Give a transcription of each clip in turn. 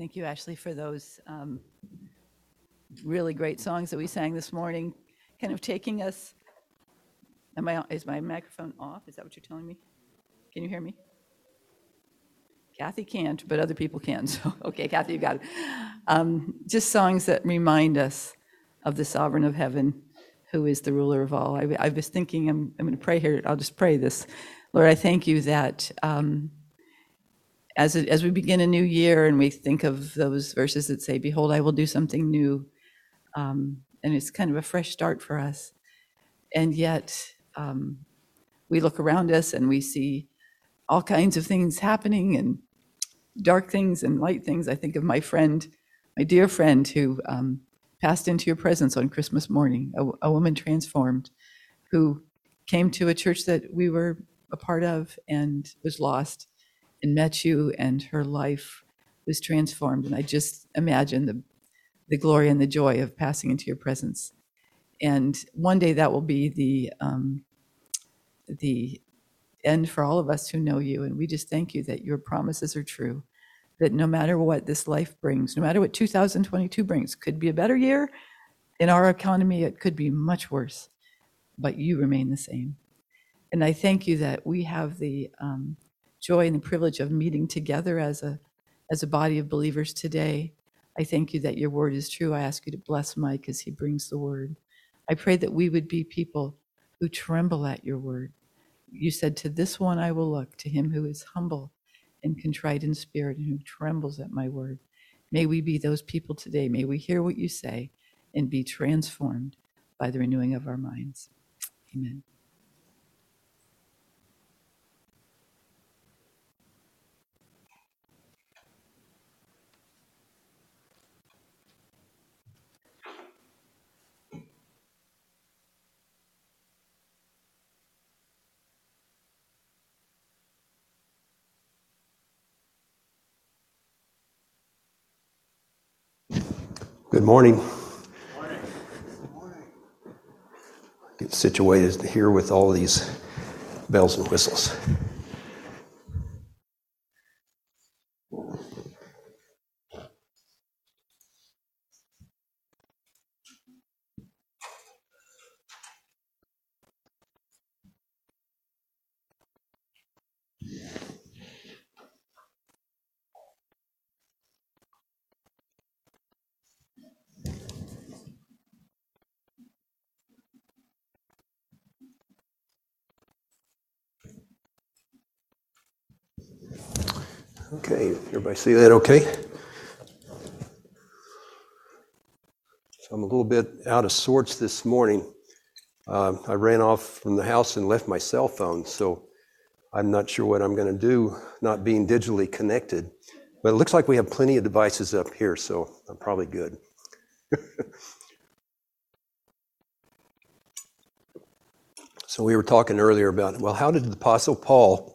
Thank you, Ashley, for those really great songs that we sang this morning, kind of taking us. Is my microphone off? Is that what you're telling me? Can you hear me? Kathy can't, but other people can. So, okay, Kathy, you got it. Just songs that remind us of the sovereign of heaven, who is the ruler of all. I was thinking, I'm going to pray here. I'll just pray this. Lord, I thank you that as we begin a new year and we think of those verses that say, "Behold, I will do something new," and it's kind of a fresh start for us. And yet, we look around us and we see all kinds of things happening, and dark things and light things. I think of my dear friend who passed into your presence on Christmas morning, a woman transformed, who came to a church that we were a part of and was lost and met you, and her life was transformed. And I just imagine the glory and the joy of passing into your presence. And one day that will be the end for all of us who know you. And we just thank you that your promises are true, that no matter what this life brings, no matter what 2022 brings, could be a better year in our economy, it could be much worse, but you remain the same. And I thank you that we have the joy and the privilege of meeting together as a body of believers today. I thank you that your word is true. I ask you to bless Mike as he brings the word. I pray that we would be people who tremble at your word. You said, "To this one I will look, to him who is humble and contrite in spirit and who trembles at my word." May we be those people today. May we hear what you say and be transformed by the renewing of our minds. Amen. Good morning. Get situated here with all these bells and whistles. Okay, everybody see that okay? So I'm a little bit out of sorts this morning. I ran off from the house and left my cell phone, so I'm not sure what I'm going to do, not being digitally connected. But it looks like we have plenty of devices up here, so I'm probably good. So we were talking earlier about, well, how did the Apostle Paul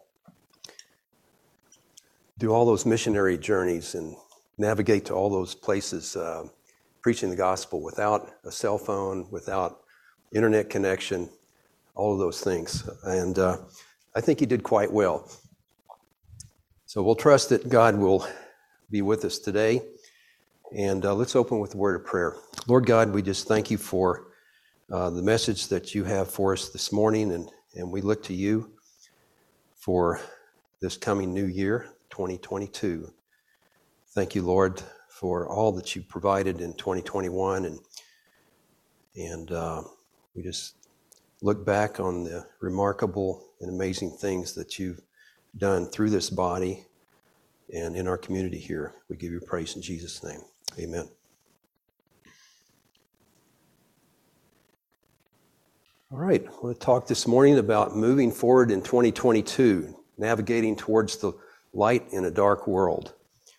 do all those missionary journeys and navigate to all those places, preaching the gospel without a cell phone, without internet connection, all of those things. And I think he did quite well. So we'll trust that God will be with us today. And let's open with a word of prayer. Lord God, we just thank you for the message that you have for us this morning, and we look to you for this coming new year, 2022. Thank you, Lord, for all that you provided in 2021, and we just look back on the remarkable and amazing things that you've done through this body and in our community here. We give you praise in Jesus' name. Amen. All right, I want to talk this morning about moving forward in 2022, navigating towards the light in a dark world.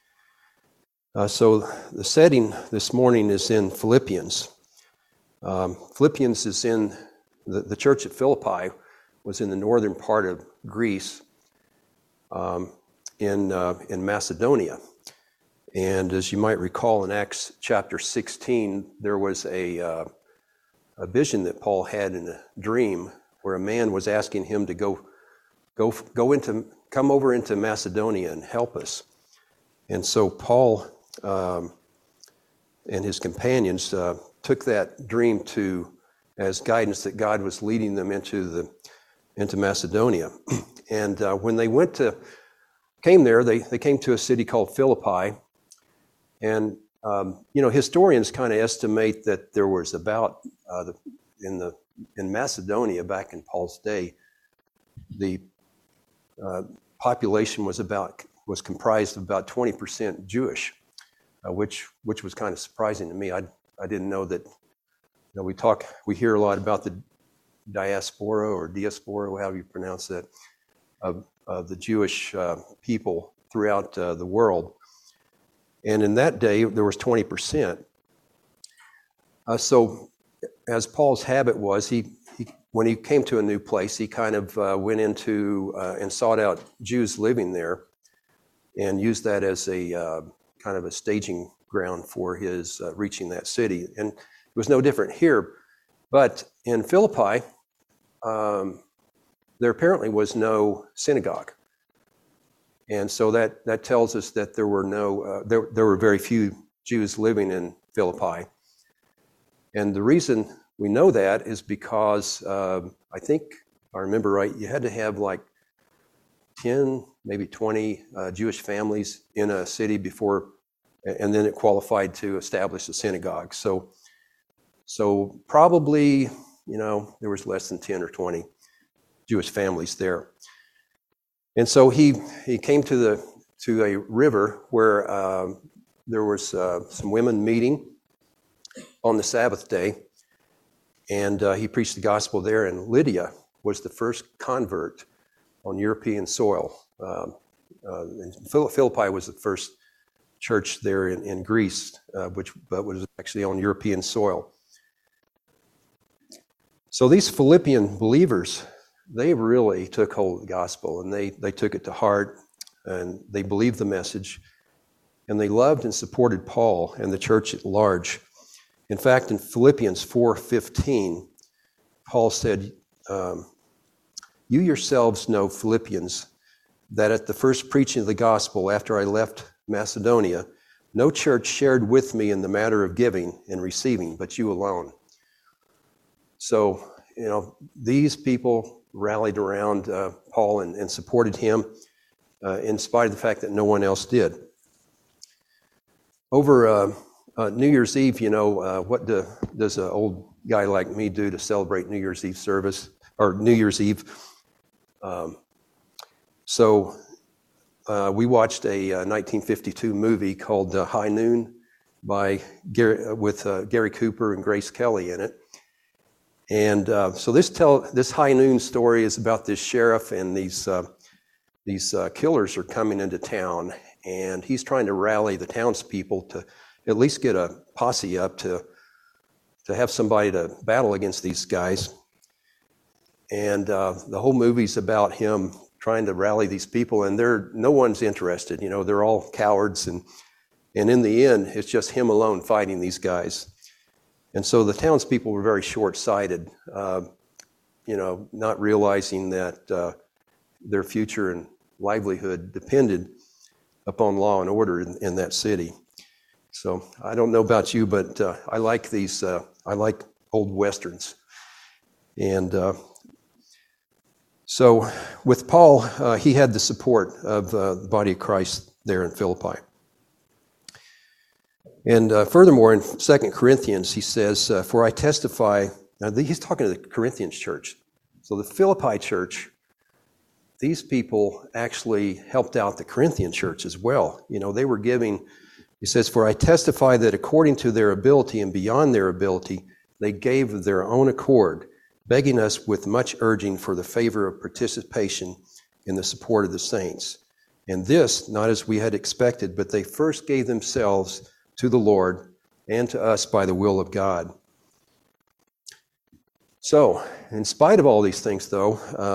So the setting this morning is in Philippians. Philippians is in the church at Philippi, was in the northern part of Greece, in Macedonia. And as you might recall, in Acts chapter 16, there was a vision that Paul had in a dream where a man was asking him to come over into Macedonia and help us. And so Paul and his companions took that dream as guidance that God was leading them into Macedonia. And when they came there, they came to a city called Philippi. And historians kind of estimate that there was about in Macedonia back in Paul's day, the population was comprised of about 20% Jewish, which was kind of surprising to me. I didn't know that. We hear a lot about the diaspora or diaspora, however you pronounce that, of the Jewish people throughout the world. And in that day, there was 20%. So as Paul's habit was, when he came to a new place, he kind of went into and sought out Jews living there and used that as a kind of a staging ground for his reaching that city. And it was no different here. But in Philippi, there apparently was no synagogue. And so that tells us that there were very few Jews living in Philippi. And the reason we know that is because I think, if I remember right, you had to have like 10, maybe 20 Jewish families in a city before, and then it qualified to establish a synagogue. So probably, there was less than 10 or 20 Jewish families there. And so he came to a river where there was some women meeting on the Sabbath day, and he preached the gospel there. And Lydia was the first convert on European soil. Philippi was the first church there in Greece, but was actually on European soil. So these Philippian believers, they really took hold of the gospel, and they took it to heart, and they believed the message, and they loved and supported Paul and the church at large. In fact, in Philippians 4:15, Paul said, "You yourselves know, Philippians, that at the first preaching of the gospel after I left Macedonia, no church shared with me in the matter of giving and receiving, but you alone." So, these people rallied around Paul and supported him in spite of the fact that no one else did. Over New Year's Eve, what does an old guy like me do to celebrate New Year's Eve service, or New Year's Eve? So we watched a 1952 movie called High Noon with Gary Cooper and Grace Kelly in it. And so this High Noon story is about this sheriff, and these killers are coming into town, and he's trying to rally the townspeople to at least get a posse up to have somebody to battle against these guys. And the whole movie's about him trying to rally these people, and no one's interested. They're all cowards, and in the end, it's just him alone fighting these guys. And so the townspeople were very short-sighted, not realizing that their future and livelihood depended upon law and order in that city. So I don't know about you, but I like these. I like old westerns. And so with Paul, he had the support of the body of Christ there in Philippi. And furthermore, in 2 Corinthians, he says, "For I testify," now he's talking to the Corinthians church. So the Philippi church, these people actually helped out the Corinthian church as well. They were giving, he says, "For I testify that according to their ability and beyond their ability, they gave of their own accord, begging us with much urging for the favor of participation in the support of the saints. And this, not as we had expected, but they first gave themselves to the Lord and to us by the will of God." So, in spite of all these things, though,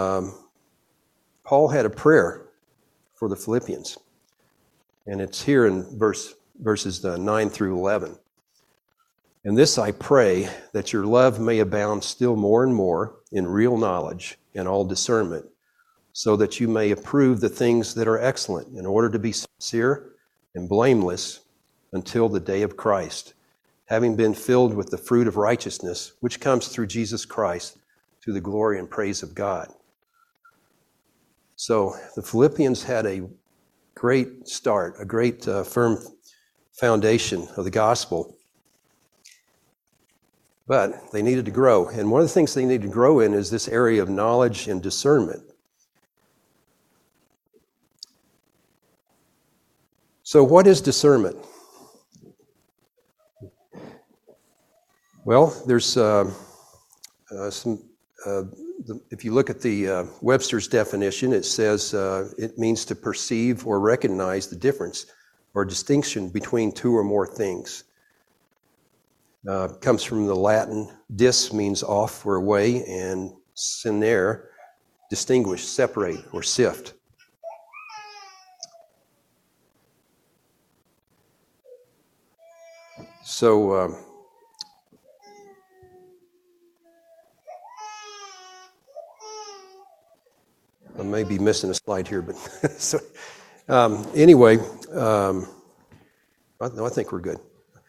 Paul had a prayer for the Philippians. And it's here in verses 9 through 11. "And this I pray, that your love may abound still more and more in real knowledge and all discernment, so that you may approve the things that are excellent, in order to be sincere and blameless until the day of Christ, having been filled with the fruit of righteousness, which comes through Jesus Christ, to the glory and praise of God. So the Philippians had a great start, a great firm foundation of the gospel, but they needed to grow. And one of the things they needed to grow in is this area of knowledge and discernment. So what is discernment? Well, there's if you look at the Webster's definition, it says it means to perceive or recognize the difference or distinction between two or more things. Comes from the Latin. Dis means off or away, and cernere, distinguish, separate, or sift. So I may be missing a slide here, but so, anyway, no, I think we're good.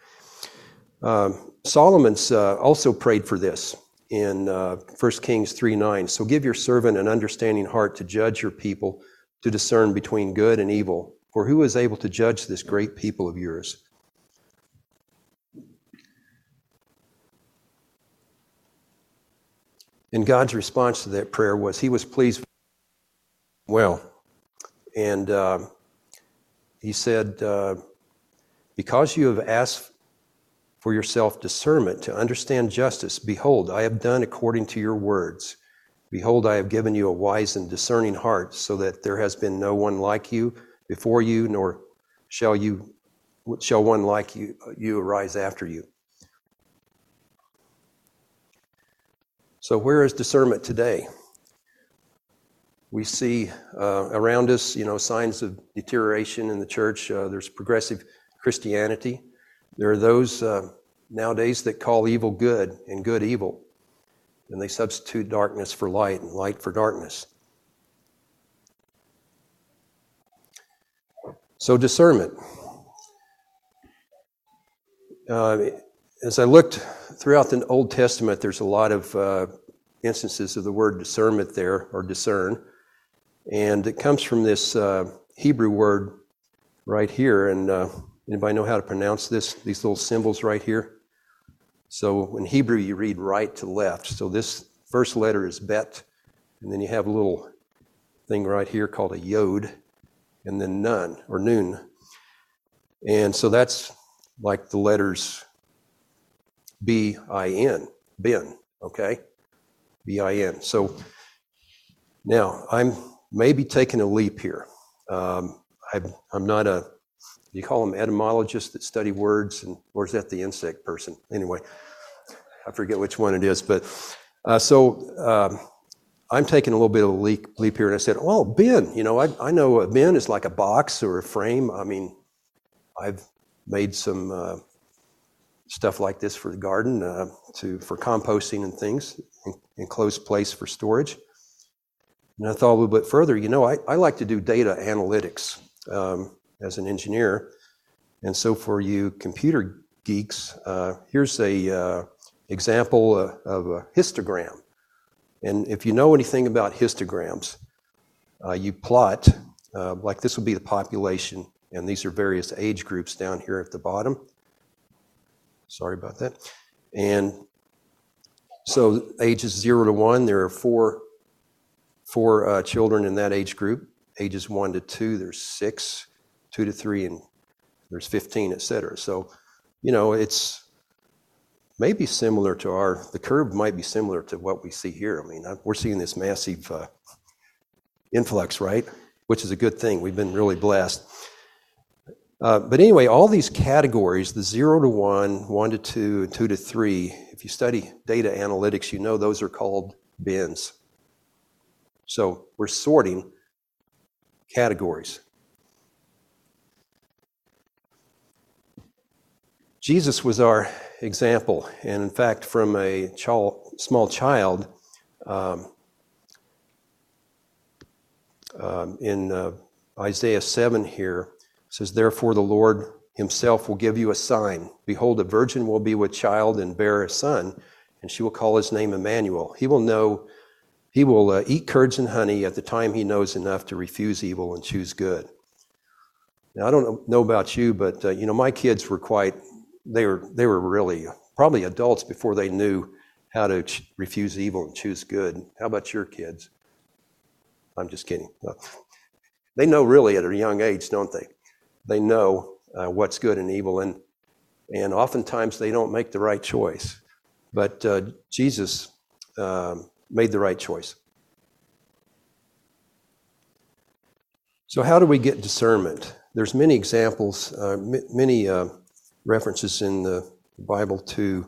Solomon's also prayed for this in 1 Kings 3:9. So give your servant an understanding heart to judge your people, to discern between good and evil. For who is able to judge this great people of yours? And God's response to that prayer was he was pleased well. And he said, because you have asked for yourself discernment to understand justice, behold, I have done according to your words. Behold, I have given you a wise and discerning heart, so that there has been no one like you before you, nor shall one like you arise after you. So where is discernment today? We see around us, signs of deterioration in the church. There's progressive Christianity. There are those nowadays that call evil good and good evil, and they substitute darkness for light and light for darkness. So discernment. As I looked throughout the Old Testament, there's a lot of instances of the word discernment there, or discern. And it comes from this Hebrew word right here. And anybody know how to pronounce this? These little symbols right here. So in Hebrew, you read right to left. So this first letter is bet. And then you have a little thing right here called a yod. And then nun, or noon. And so that's like the letters B-I-N, bin, okay? B-I-N. So now I'm maybe taking a leap here. I'm not do you call them etymologists that study words, or is that the insect person? Anyway, I forget which one it is, but I'm taking a little bit of a leap here, and I said, oh, bin, I know a bin is like a box or a frame. I mean, I've made some stuff like this for the garden, for composting and things, enclosed place for storage. And I thought a little bit further, I like to do data analytics as an engineer. And so for you computer geeks, here's a example of a histogram. And if you know anything about histograms, you plot, like this will be the population, and these are various age groups down here at the bottom. Sorry about that. And so ages 0 to 1, there are four children in that age group. Ages 1 to 2, there's 6, 2 to 3, and there's 15, etc. So, it's maybe similar to the curve might be similar to what we see here. I mean, we're seeing this massive influx, right? Which is a good thing. We've been really blessed. But anyway, all these categories, the 0 to 1, 1 to 2, and 2 to 3, if you study data analytics, those are called bins. So we're sorting categories. Jesus was our example, and in fact, from a small child, in Isaiah 7 here, it says, therefore the Lord himself will give you a sign. Behold, a virgin will be with child and bear a son, and she will call his name Emmanuel. He will eat curds and honey at the time he knows enough to refuse evil and choose good. Now, I don't know about you, but my kids were they were really probably adults before they knew how to refuse evil and choose good. How about your kids? I'm just kidding. No. They know really at a young age, don't they? They know what's good and evil, and oftentimes they don't make the right choice. But Jesus made the right choice. So how do we get discernment? There's many examples, many references in the Bible to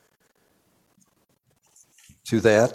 that.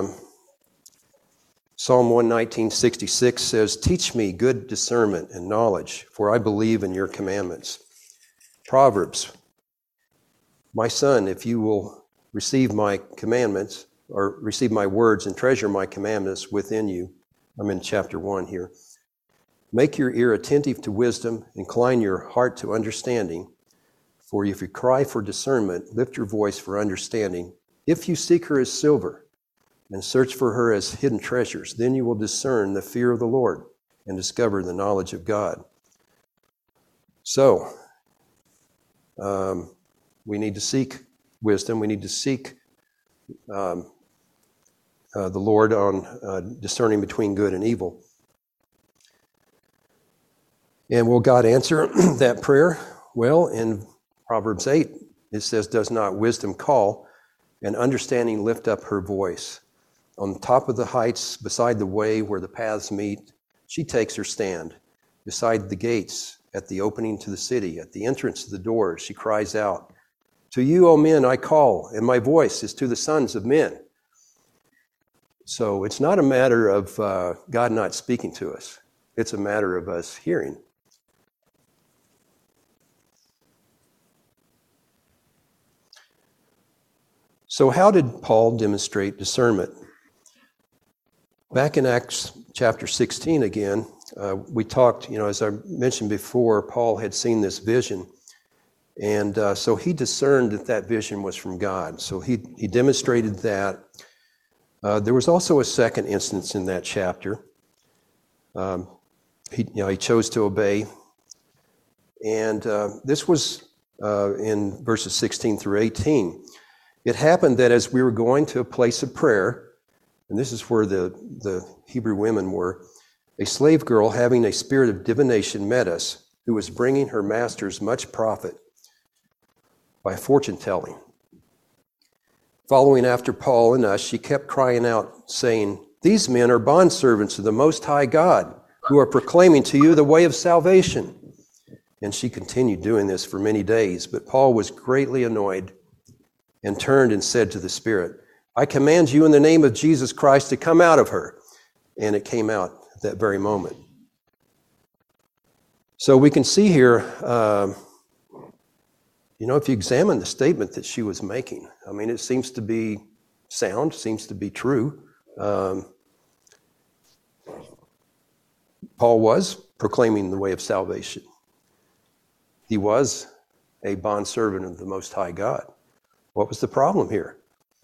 Psalm 119:66 says, "Teach me good discernment and knowledge, for I believe in your commandments." Proverbs, "My son, if you will receive my commandments, or receive my words and treasure my commandments within you," I'm in chapter 1 here, "make your ear attentive to wisdom, incline your heart to understanding. For if you cry for discernment, lift your voice for understanding. If you seek her as silver and search for her as hidden treasures, then you will discern the fear of the Lord and discover the knowledge of God." So, we need to seek wisdom. We need to seek the Lord on discerning between good and evil. And will God answer that prayer? Well, in Proverbs 8, it says, "Does not wisdom call, and understanding lift up her voice? On the top of the heights, beside the way where the paths meet, she takes her stand. Beside the gates, at the opening to the city, at the entrance to the doors, she cries out, 'To you, O men, I call, and my voice is to the sons of men.'" So it's not a matter of God not speaking to us. It's a matter of us hearing. So how did Paul demonstrate discernment? Back in Acts chapter 16 again, we talked, as I mentioned before, Paul had seen this vision. And so he discerned that vision was from God. So he demonstrated that. There was also a second instance in that chapter. He chose to obey. And this was in verses 16 through 18. "It happened that as we were going to a place of prayer," and this is where the Hebrew women were, "a slave girl having a spirit of divination met us, who was bringing her masters much profit by fortune telling. Following after Paul and us, she kept crying out, saying, 'These men are bondservants of the Most High God, who are proclaiming to you the way of salvation.' And she continued doing this for many days. But Paul was greatly annoyed and turned and said to the spirit, 'I command you in the name of Jesus Christ to come out of her.' And it came out at that very moment." So we can see here, if you examine the statement that she was making, it seems to be sound, seems to be true. Paul was proclaiming the way of salvation. He was a bondservant of the Most High God. What was the problem here?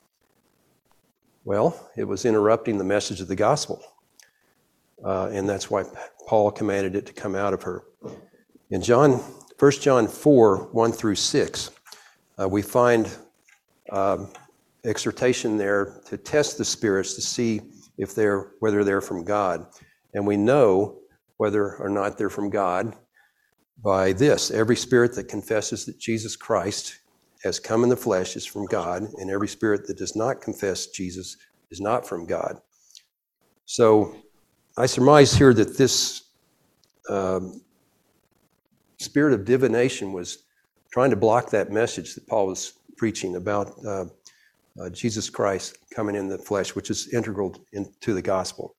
Well, it was interrupting the message of the gospel. And that's why Paul commanded it to come out of her. In 1 John 4, 1 through 6, we find exhortation there to test the spirits to see whether they're from God. And we know whether or not they're from God by this: every spirit that confesses that Jesus Christ has come in the flesh is from God, and every spirit that does not confess Jesus is not from God. So I surmise here that this spirit of divination was trying to block that message that Paul was preaching about Jesus Christ coming in the flesh, which is integral into the gospel.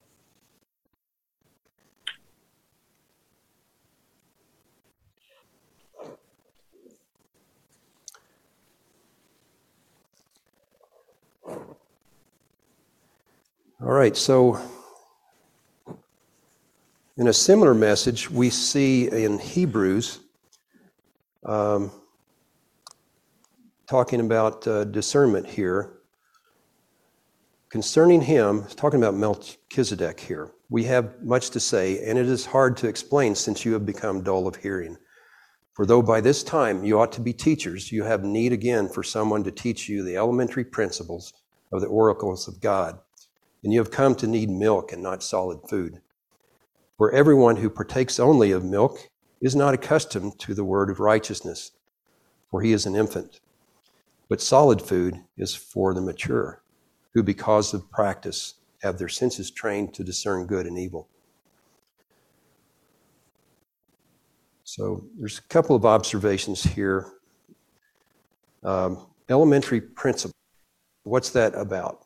All right, so in a similar message, we see in Hebrews talking about discernment here. Concerning him, talking about Melchizedek here, we have much to say, and it is hard to explain since you have become dull of hearing. For though by this time you ought to be teachers, you have need again for someone to teach you the elementary principles of the oracles of God, and you have come to need milk and not solid food. For everyone who partakes only of milk is not accustomed to the word of righteousness, for he is an infant. But solid food is for the mature, who because of practice have their senses trained to discern good and evil. So there's a couple of observations here. Elementary principle, what's that about?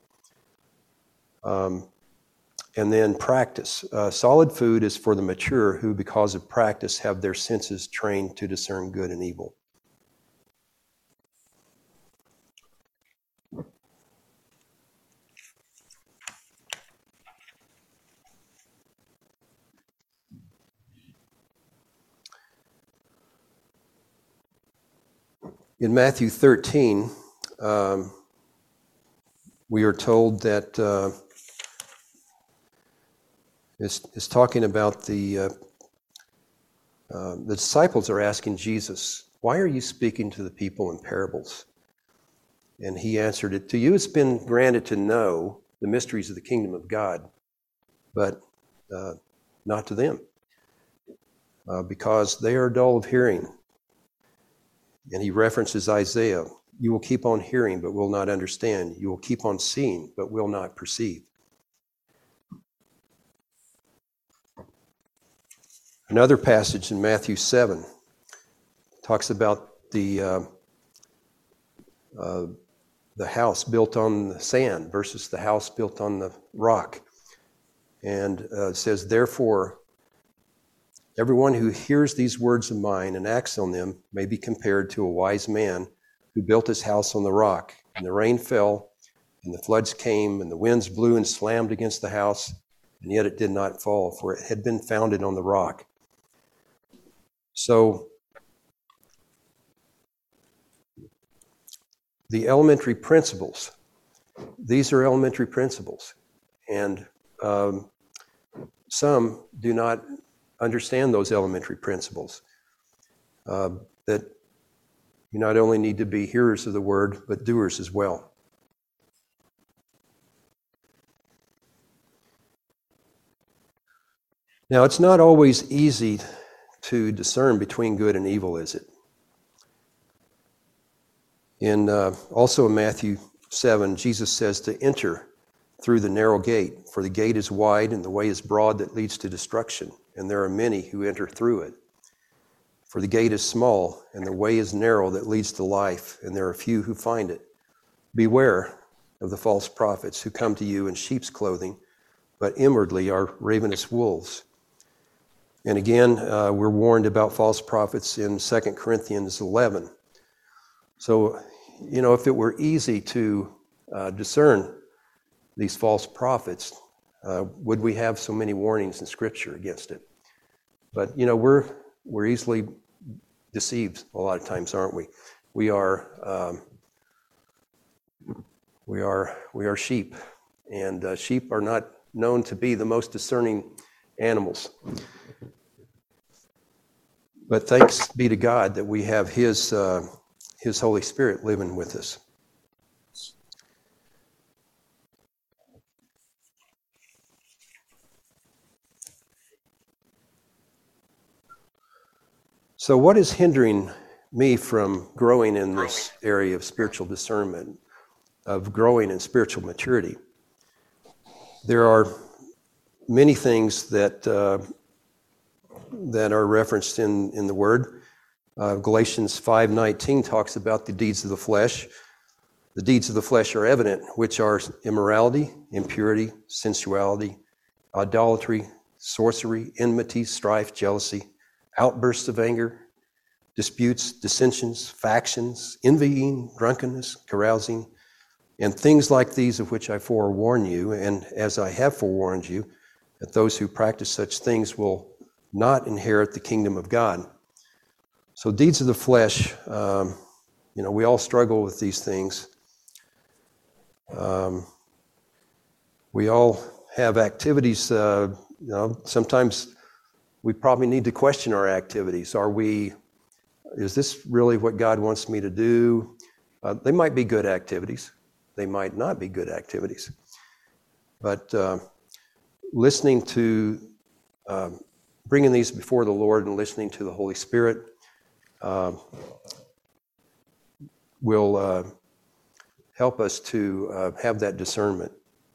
And then practice. Solid food is for the mature who because of practice have their senses trained to discern good and evil. In Matthew 13, we are told that it's talking about the disciples are asking Jesus, "Why are you speaking to the people in parables?" And he answered it, "To you it's been granted to know the mysteries of the kingdom of God, but not to them, because they are dull of hearing." And he references Isaiah, "You will keep on hearing, but will not understand. You will keep on seeing, but will not perceive." Another passage in Matthew 7 talks about the house built on the sand versus the house built on the rock. And it says, "Therefore, everyone who hears these words of mine and acts on them may be compared to a wise man who built his house on the rock. And the rain fell, and the floods came, and the winds blew and slammed against the house, and yet it did not fall, for it had been founded on the rock." So the elementary principles, these are elementary principles. And some do not understand those elementary principles, that you not only need to be hearers of the word, but doers as well. Now, it's not always easy to discern between good and evil, is it? Also in Matthew 7, Jesus says to enter through the narrow gate, for the gate is wide and the way is broad that leads to destruction, and there are many who enter through it. For the gate is small and the way is narrow that leads to life, and there are few who find it. Beware of the false prophets who come to you in sheep's clothing, but inwardly are ravenous wolves. And again, we're warned about false prophets in 2 Corinthians 11. So, if it were easy to discern these false prophets, would we have so many warnings in Scripture against it? But, we're easily deceived a lot of times, aren't we? We are sheep, and sheep are not known to be the most discerning animals. But thanks be to God that we have His Holy Spirit living with us. So what is hindering me from growing in this area of spiritual discernment, of growing in spiritual maturity? There are many things that are referenced in the Word. Galatians 5:19 talks about the deeds of the flesh. The deeds of the flesh are evident, which are immorality, impurity, sensuality, idolatry, sorcery, enmity, strife, jealousy, outbursts of anger, disputes, dissensions, factions, envying, drunkenness, carousing, and things like these, of which I forewarn you, and as I have forewarned you, that those who practice such things will not inherit the kingdom of God. So deeds of the flesh, we all struggle with these things. We all have activities, sometimes we probably need to question our activities. Is this really what God wants me to do? They might be good activities. They might not be good activities. But listening to, bringing these before the Lord and listening to the Holy Spirit will help us to have that discernment.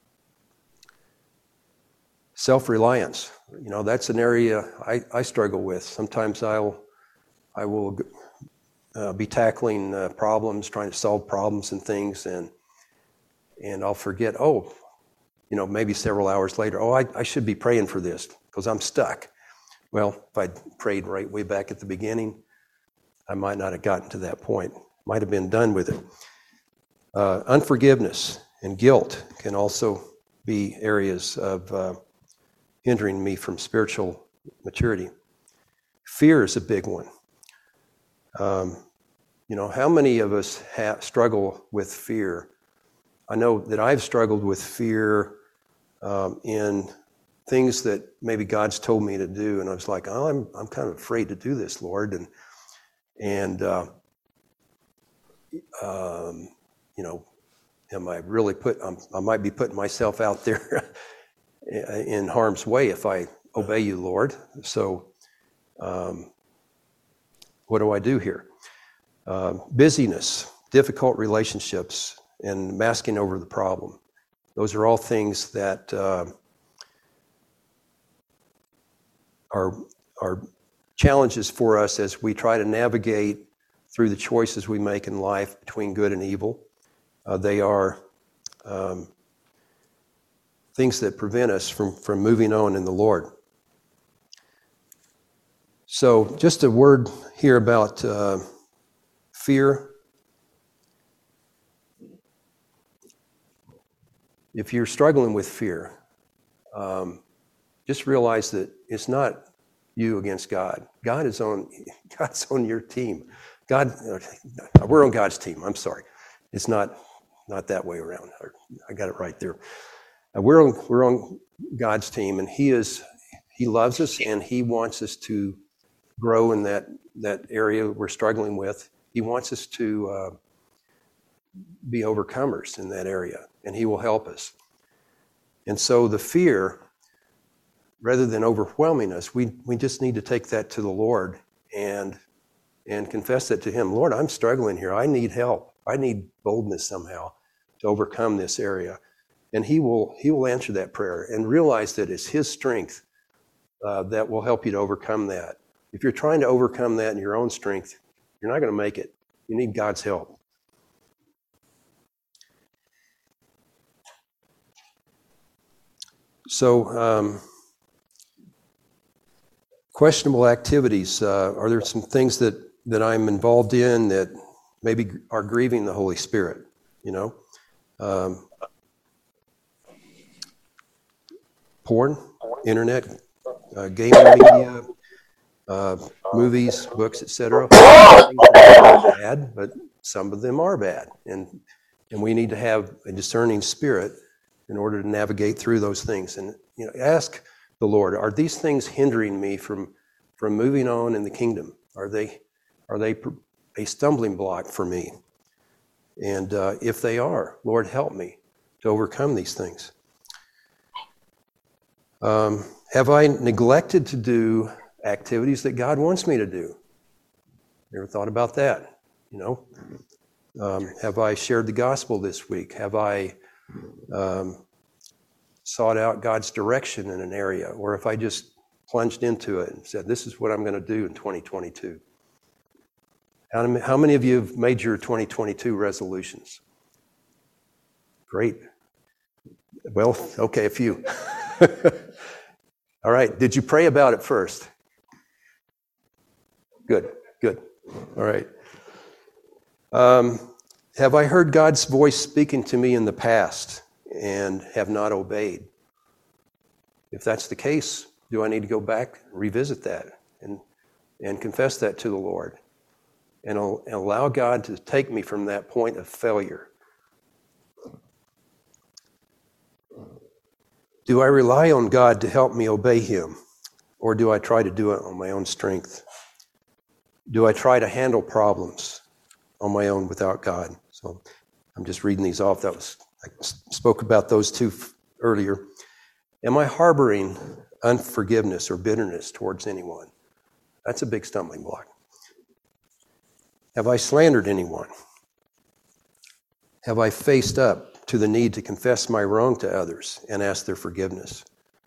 Self-reliance, that's an area I struggle with. Sometimes I will be tackling problems, trying to solve problems and things, and I'll forget, maybe several hours later, I should be praying for this because I'm stuck. Well, if I prayed right way back at the beginning, I might not have gotten to that point. Might have been done with it. Unforgiveness and guilt can also be areas of hindering me from spiritual maturity. Fear is a big one. How many of us struggle with fear? I know that I've struggled with fear in things that maybe God's told me to do, and I was like, I'm kind of afraid to do this, Lord, am I really I might be putting myself out there in harm's way if I obey you, Lord. So what do I do here? Busyness, difficult relationships, and masking over the problem. Those are all things that are challenges for us as we try to navigate through the choices we make in life between good and evil. They are things that prevent us from moving on in the Lord. So just a word here about fear. If you're struggling with fear, just realize that it's not you against God. God's on your team. We're on God's team. I'm sorry. It's not that way around. I got it right there. We're on God's team, and He loves us, and He wants us to grow in that area we're struggling with. He wants us to be overcomers in that area, and He will help us. And so the fear, rather than overwhelming us, we just need to take that to the Lord and confess that to Him. Lord, I'm struggling here. I need help. I need boldness somehow to overcome this area. And He will answer that prayer, and realize that it's His strength that will help you to overcome that. If you're trying to overcome that in your own strength, you're not going to make it. You need God's help. So, questionable activities. Are there some things that I'm involved in that maybe are grieving the Holy Spirit? Porn, internet, gaming media, movies, books, etc. Bad, but some of them are bad, and we need to have a discerning spirit in order to navigate through those things. And ask the Lord, are these things hindering me from moving on in the kingdom? Are they a stumbling block for me? And if they are, Lord, help me to overcome these things. Have I neglected to do activities that God wants me to do? Ever thought about that? Have I shared the gospel this week? Have I sought out God's direction in an area? Or if I just plunged into it and said, this is what I'm going to do in 2022? How many of you have made your 2022 resolutions? Great. Well, okay, a few. All right. Did you pray about it first? Good. All right. Have I heard God's voice speaking to me in the past and have not obeyed? If that's the case, do I need to go back, revisit that, and confess that to the Lord? and allow God to take me from that point of failure? Do I rely on God to help me obey Him, or do I try to do it on my own strength? Do I try to handle problems on my own without God? So I'm just reading these off. I spoke about those two earlier. Am I harboring unforgiveness or bitterness towards anyone? That's a big stumbling block. Have I slandered anyone? Have I faced up to the need to confess my wrong to others and ask their forgiveness?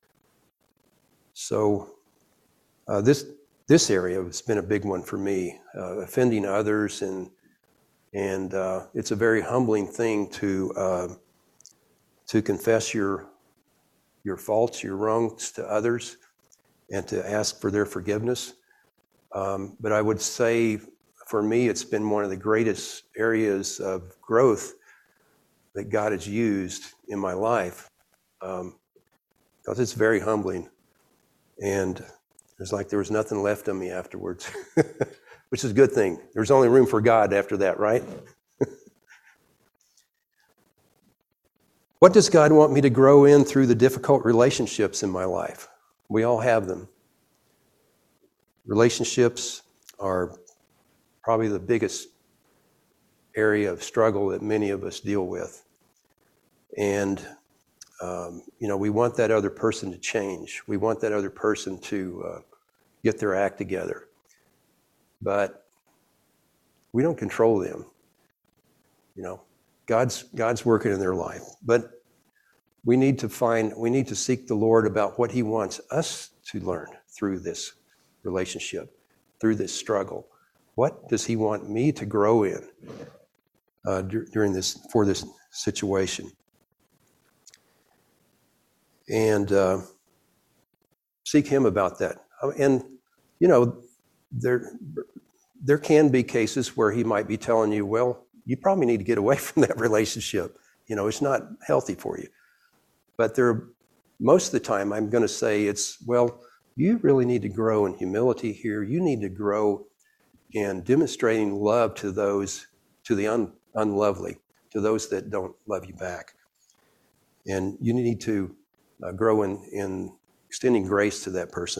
So this area has been a big one for me, offending others, and it's a very humbling thing to confess your faults, your wrongs to others, and to ask for their forgiveness. But I would say, for me, it's been one of the greatest areas of growth that God has used in my life, because it's very humbling, and it's like there was nothing left of me afterwards, which is a good thing. There's only room for God after that, right? What does God want me to grow in through the difficult relationships in my life? We all have them. Relationships are probably the biggest area of struggle that many of us deal with. And, we want that other person to change. We want that other person to get their act together. But we don't control them. God's working in their life. But we need to seek the Lord about what He wants us to learn through this relationship, through this struggle. What does He want me to grow in for this situation? And seek Him about that. And there can be cases where He might be telling you, well, you probably need to get away from that relationship. It's not healthy for you. But most of the time, I'm going to say you really need to grow in humility here. You need to grow in demonstrating love to the unlovely, to those that don't love you back. And you need to grow in extending grace to that person.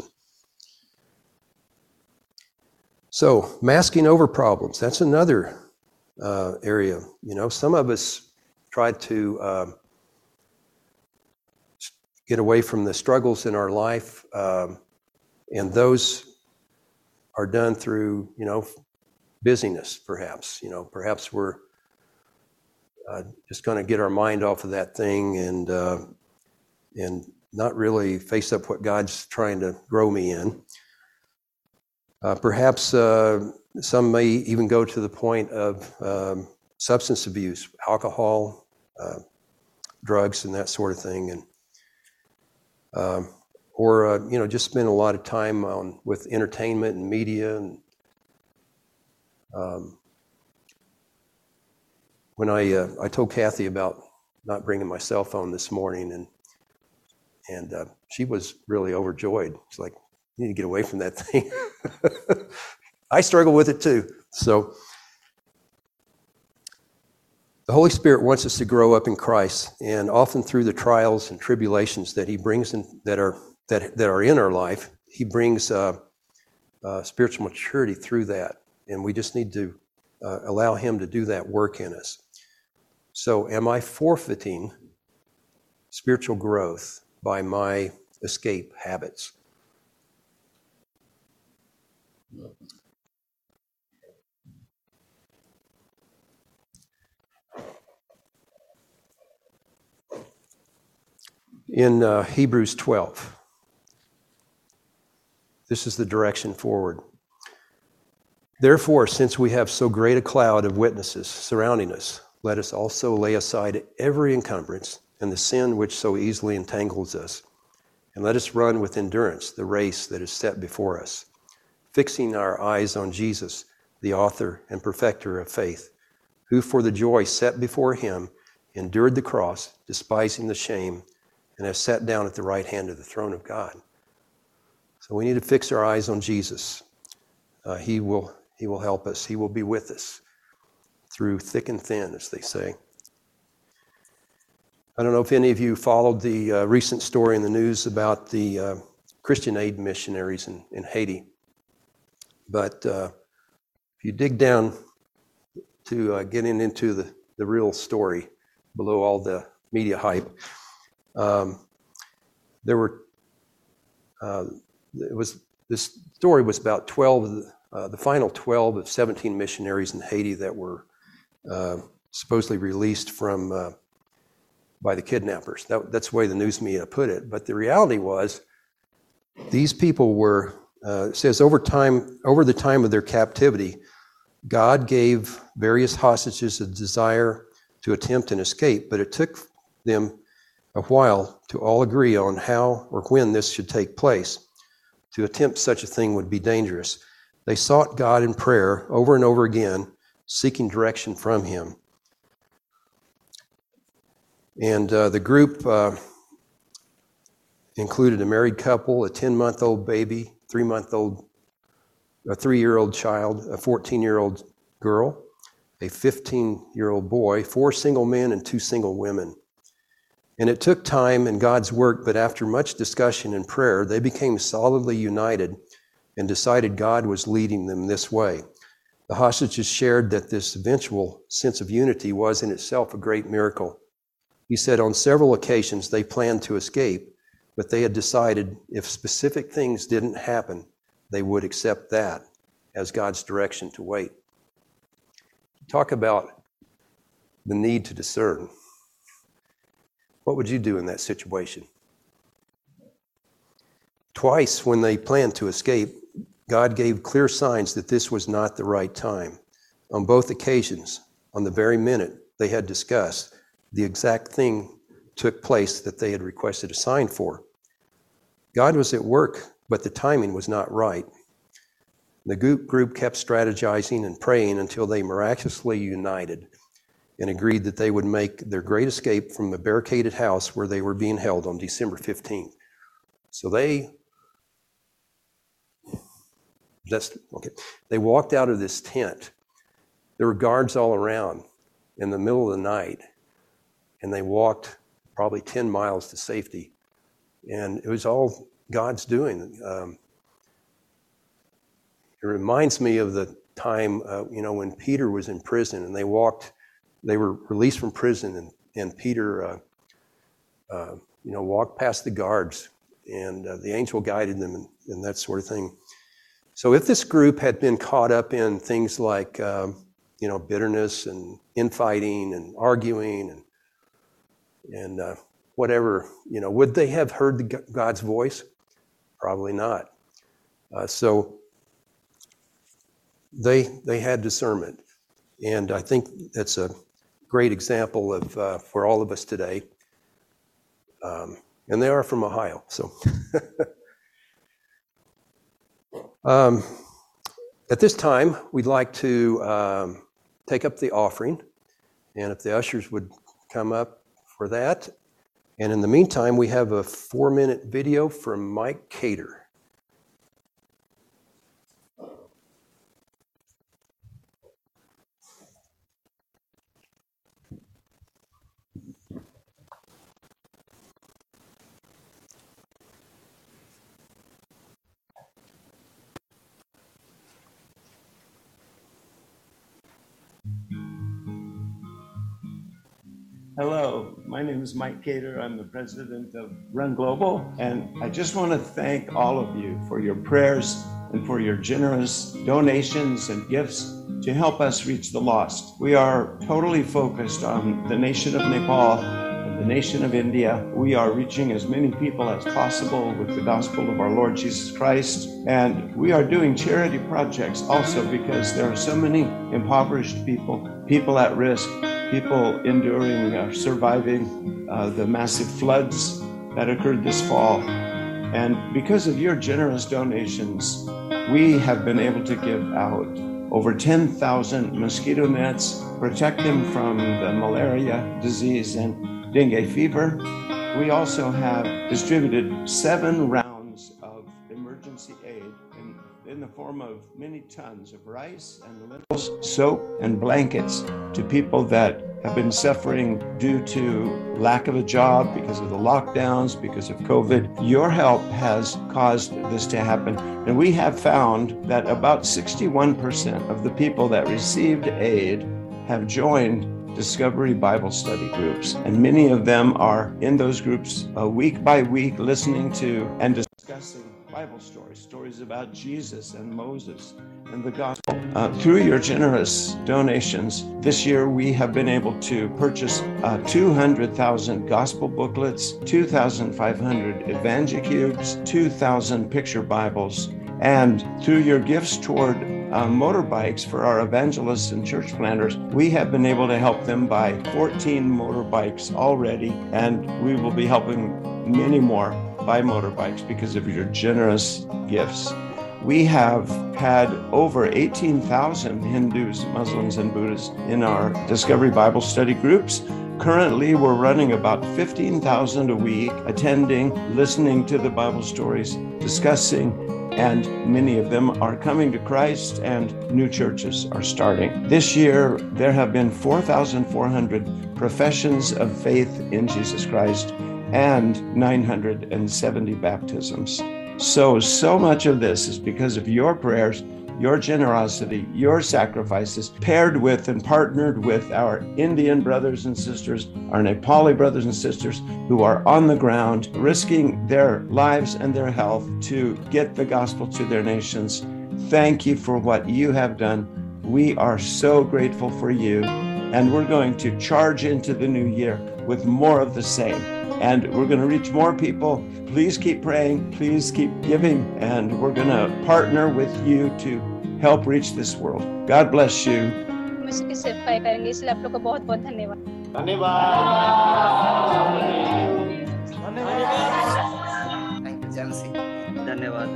So, masking over problems, that's another area. Some of us try to get away from the struggles in our life, and those are done through, busyness, perhaps. Perhaps we're just going to get our mind off of that thing and not really face up what God's trying to grow me in. Perhaps some may even go to the point of substance abuse, alcohol, drugs, and that sort of thing, and or just spend a lot of time with entertainment and media. And when I told Kathy about not bringing my cell phone this morning, and she was really overjoyed. She's like, "You need to get away from that thing." I struggle with it too. So the Holy Spirit wants us to grow up in Christ, and often through the trials and tribulations that He brings in, that are in our life, He brings spiritual maturity through that, and we just need to allow Him to do that work in us. So, am I forfeiting spiritual growth by my escape habits? In Hebrews 12, this is the direction forward. Therefore, since we have so great a cloud of witnesses surrounding us, let us also lay aside every encumbrance and the sin which so easily entangles us, and let us run with endurance the race that is set before us, fixing our eyes on Jesus, the author and perfecter of faith, who for the joy set before Him endured the cross, despising the shame, and has sat down at the right hand of the throne of God. So we need to fix our eyes on Jesus. He will He will help us. He will be with us through thick and thin, as they say. I don't know if any of you followed the recent story in the news about the Christian aid missionaries in Haiti. But if you dig down to getting into the real story below all the media hype, this story was about 12, the final 12 of 17 missionaries in Haiti that were supposedly released from by the kidnappers. That's the way the news media put it. But the reality was, these people were, it says over the time of their captivity, God gave various hostages a desire to attempt an escape, but it took them a while to all agree on how or when this should take place. To attempt such a thing would be dangerous. They sought God in prayer over and over again, seeking direction from Him. And the group included a married couple, a 10-month-old baby, a 3-year-old child, a 14-year-old girl, a 15-year-old boy, 4 single men, and 2 single women. And it took time and God's work, but after much discussion and prayer, they became solidly united and decided God was leading them this way. The hostages shared that this eventual sense of unity was in itself a great miracle. He said on several occasions they planned to escape, but they had decided if specific things didn't happen, they would accept that as God's direction to wait. Talk about the need to discern. What would you do in that situation? Twice when they planned to escape, God gave clear signs that this was not the right time. On both occasions, on the very minute they had discussed, the exact thing took place that they had requested a sign for. God was at work, but the timing was not right. The group kept strategizing and praying until they miraculously united and agreed that they would make their great escape from the barricaded house where they were being held on December 15th. So they walked out of this tent. There were guards all around in the middle of the night, and they walked probably 10 miles to safety. And it was all God's doing. It reminds me of the time, when Peter was in prison, and they were released from prison, and Peter, walked past the guards, and the angel guided them and that sort of thing. So if this group had been caught up in things like, bitterness and infighting and arguing and whatever, would they have heard God's voice? Probably not. So they had discernment, and I think that's a great example of for all of us today. And they are from Ohio, so. At this time, we'd like to take up the offering, and if the ushers would come up for that. And in the meantime, we have a 4-minute video from Mike Cater. Hello, my name is Mike Cater. I'm the president of Run Global, and I just want to thank all of you for your prayers and for your generous donations and gifts to help us reach the lost. We are totally focused on the nation of Nepal and the nation of India. We are reaching as many people as possible with the gospel of our Lord Jesus Christ, and we are doing charity projects also because there are so many impoverished people at risk, people enduring or surviving the massive floods that occurred this fall. And because of your generous donations, we have been able to give out over 10,000 mosquito nets, protect them from the malaria disease and dengue fever. We also have distributed 7 rounds of emergency aid, and in the form of many tons of rice and lentils, soap and blankets to people that have been suffering due to lack of a job because of the lockdowns, because of COVID. Your help has caused this to happen. And we have found that about 61% of the people that received aid have joined Discovery Bible Study groups. And many of them are in those groups week by week listening to and discussing Bible stories about Jesus and Moses and the gospel. Through your generous donations, this year we have been able to purchase 200,000 gospel booklets, 2,500 EvangeCubes, 2,000 picture Bibles, and through your gifts toward motorbikes for our evangelists and church planters, we have been able to help them buy 14 motorbikes already, and we will be helping many more buy motorbikes because of your generous gifts. We have had over 18,000 Hindus, Muslims, and Buddhists in our Discovery Bible Study groups. Currently, we're running about 15,000 a week, attending, listening to the Bible stories, discussing, and many of them are coming to Christ, and new churches are starting. This year, there have been 4,400 professions of faith in Jesus Christ and 970 baptisms. So much of this is because of your prayers, your generosity, your sacrifices, paired with and partnered with our Indian brothers and sisters, our Nepali brothers and sisters who are on the ground, risking their lives and their health to get the gospel to their nations. Thank you for what you have done. We are so grateful for you, and we're going to charge into the new year with more of the same. And we're going to reach more people. Please keep praying. Please keep giving. And we're going to partner with you to help reach this world. God bless you. मुझे सेवा करेंगे, इसलिए आप लोग को बहुत बहुत धन्यवाद। थैंक यू जेमसी। धन्यवाद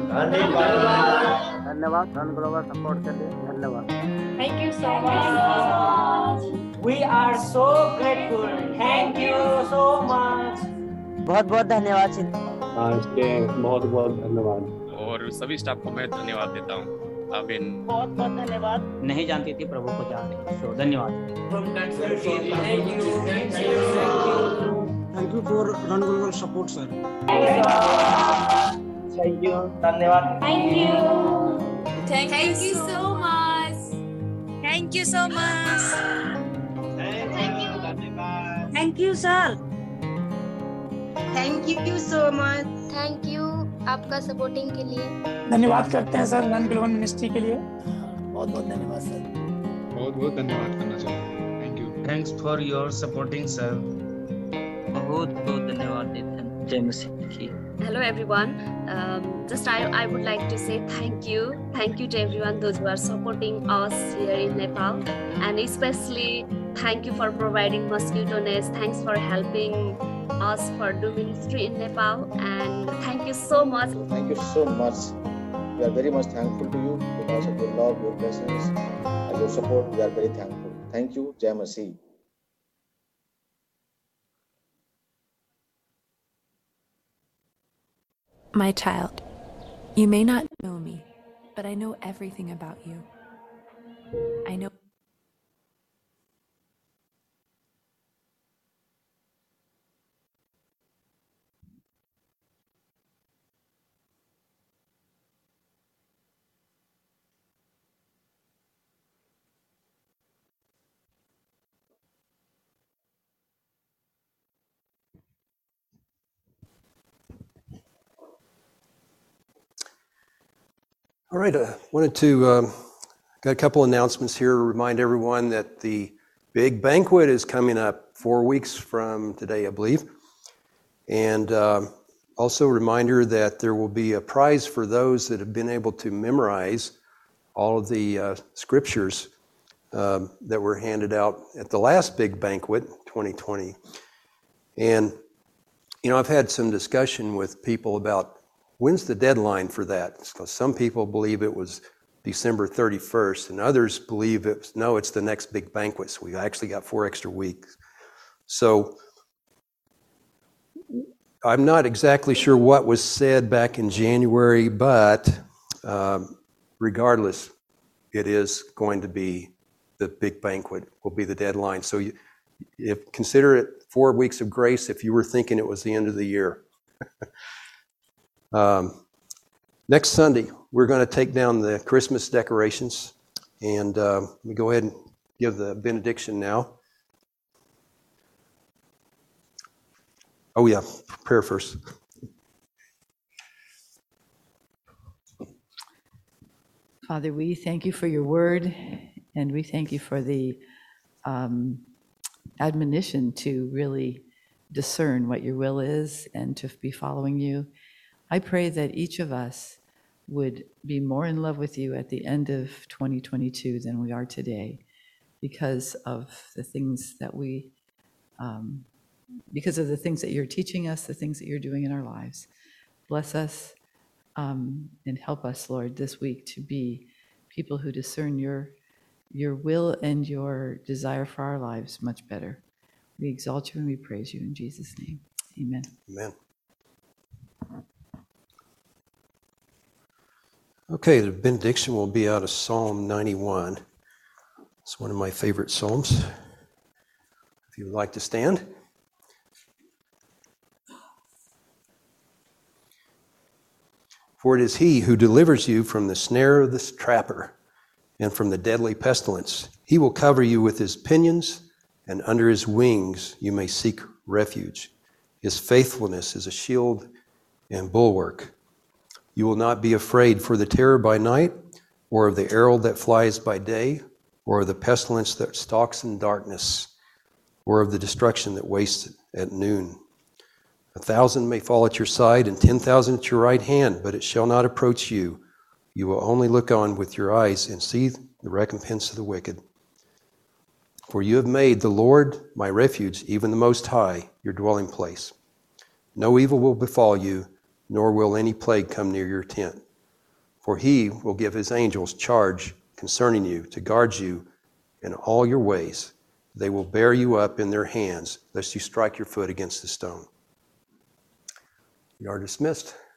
रन ग्लोबल सपोर्ट के लिए धन्यवाद। Thank you so much. We are so grateful. Thank you so much. बहुत बहुत धन्यवाद। इसके बहुत बहुत धन्यवाद। और सभी स्टाफ को मैं धन्यवाद देता हूँ। आमीन। बहुत बहुत धन्यवाद। नहीं जानती थी प्रभु को जानते, तो धन्यवाद। Thank you for Run Global support, sir. Thank you. धन्यवाद। Thank you. Thank you so much. Thank you so much. Thank you, sir. Thank you so much. Thank you आपका सपोर्टिंग के लिए। धन्यवाद करते हैं सर रन ग्लोबल मिनिस्ट्री के लिए। बहुत बहुत धन्यवाद सर। बहुत बहुत धन्यवाद करना चाहिए। Thank you. Thanks for your supporting, sir. बहुत बहुत धन्यवाद देते हैं जय मसीह की। Hello everyone. I would like to say thank you to everyone those who are supporting us here in Nepal, and especially thank you for providing mosquito nets. Thanks for helping us for do ministry in Nepal, and thank you so much. Thank you so much. We are very much thankful to you because of your love, your presence, and your support. We are very thankful. Thank you, Jai Masih. My child, you may not know me, but I know everything about you. I know. All right, I wanted to, got a couple announcements here to remind everyone that the big banquet is coming up 4 weeks from today, I believe. And also a reminder that there will be a prize for those that have been able to memorize all of the scriptures that were handed out at the last big banquet, 2020. And, you know, I've had some discussion with people about when's the deadline for that? Because some people believe it was December 31st, and others believe it's the next big banquet. So we've actually got 4 extra weeks. So I'm not exactly sure what was said back in January, but regardless, it is going to be the big banquet will be the deadline. So consider it 4 weeks of grace if you were thinking it was the end of the year. Next Sunday, we're going to take down the Christmas decorations. And let me go ahead and give the benediction now. Oh yeah, prayer first. Father, we thank you for your word, and we thank you for the admonition to really discern what your will is and to be following you. I pray that each of us would be more in love with you at the end of 2022 than we are today because of the things that because of the things that you're teaching us, the things that you're doing in our lives. Bless us and help us, Lord, this week to be people who discern your will and your desire for our lives much better. We exalt you and we praise you in Jesus' name. Amen. Amen. Okay, the benediction will be out of Psalm 91. It's one of my favorite psalms. If you would like to stand. For it is he who delivers you from the snare of the trapper and from the deadly pestilence. He will cover you with his pinions, and under his wings you may seek refuge. His faithfulness is a shield and bulwark. You will not be afraid for the terror by night, or of the arrow that flies by day, or of the pestilence that stalks in darkness, or of the destruction that wastes at noon. 1,000 may fall at your side and 10,000 at your right hand, but it shall not approach you. You will only look on with your eyes and see the recompense of the wicked. For you have made the Lord my refuge, even the Most High, your dwelling place. No evil will befall you, nor will any plague come near your tent. For he will give his angels charge concerning you to guard you in all your ways. They will bear you up in their hands, lest you strike your foot against the stone. You are dismissed.